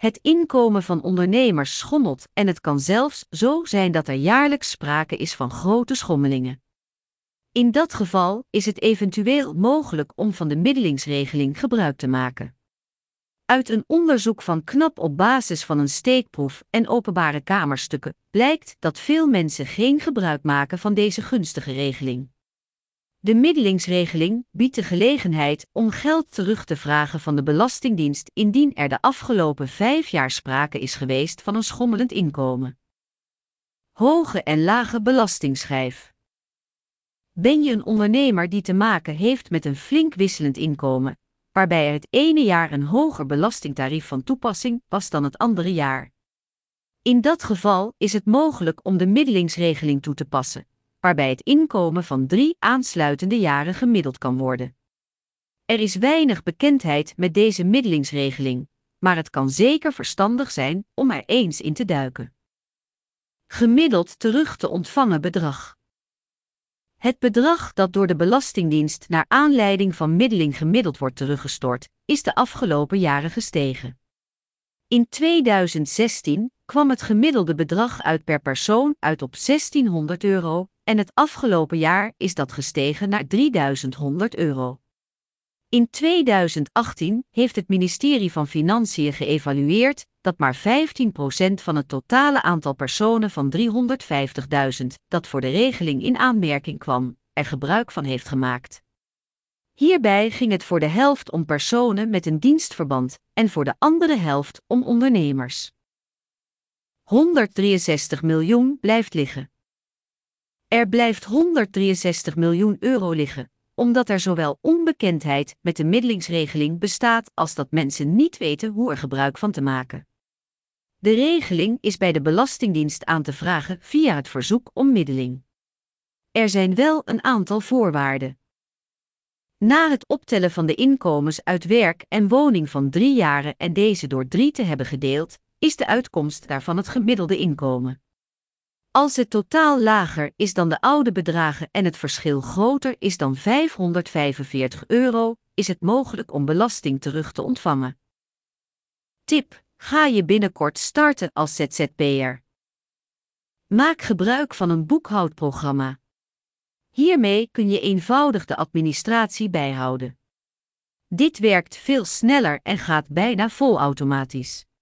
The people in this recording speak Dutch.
Het inkomen van ondernemers schommelt en het kan zelfs zo zijn dat er jaarlijks sprake is van grote schommelingen. In dat geval is het eventueel mogelijk om van de middelingsregeling gebruik te maken. Uit een onderzoek van KNAP op basis van een steekproef en openbare kamerstukken blijkt dat veel mensen geen gebruik maken van deze gunstige regeling. De middelingsregeling biedt de gelegenheid om geld terug te vragen van de Belastingdienst indien er de afgelopen 5 jaar sprake is geweest van een schommelend inkomen. Hoge en lage belastingschijf. Ben je een ondernemer die te maken heeft met een flink wisselend inkomen, waarbij er het ene jaar een hoger belastingtarief van toepassing was dan het andere jaar? In dat geval is het mogelijk om de middelingsregeling toe te passen, waarbij het inkomen van 3 aansluitende jaren gemiddeld kan worden. Er is weinig bekendheid met deze middelingsregeling, maar het kan zeker verstandig zijn om er eens in te duiken. Gemiddeld terug te ontvangen bedrag. Het bedrag dat door de Belastingdienst naar aanleiding van middeling gemiddeld wordt teruggestort, is de afgelopen jaren gestegen. In 2016 kwam het gemiddelde bedrag uit per persoon uit op €1600 en het afgelopen jaar is dat gestegen naar €3100. In 2018 heeft het ministerie van Financiën geëvalueerd dat maar 15% van het totale aantal personen van 350.000 dat voor de regeling in aanmerking kwam, er gebruik van heeft gemaakt. Hierbij ging het voor de helft om personen met een dienstverband en voor de andere helft om ondernemers. 163 miljoen blijft liggen. Er blijft €163 miljoen liggen, omdat er zowel onbekendheid met de middelingsregeling bestaat als dat mensen niet weten hoe er gebruik van te maken. De regeling is bij de Belastingdienst aan te vragen via het verzoek om middeling. Er zijn wel een aantal voorwaarden. Na het optellen van de inkomens uit werk en woning van 3 jaren en deze door 3 te hebben gedeeld, is de uitkomst daarvan het gemiddelde inkomen. Als het totaal lager is dan de oude bedragen en het verschil groter is dan €545, is het mogelijk om belasting terug te ontvangen. Tip: ga je binnenkort starten als ZZP'er? Maak gebruik van een boekhoudprogramma. Hiermee kun je eenvoudig de administratie bijhouden. Dit werkt veel sneller en gaat bijna volautomatisch.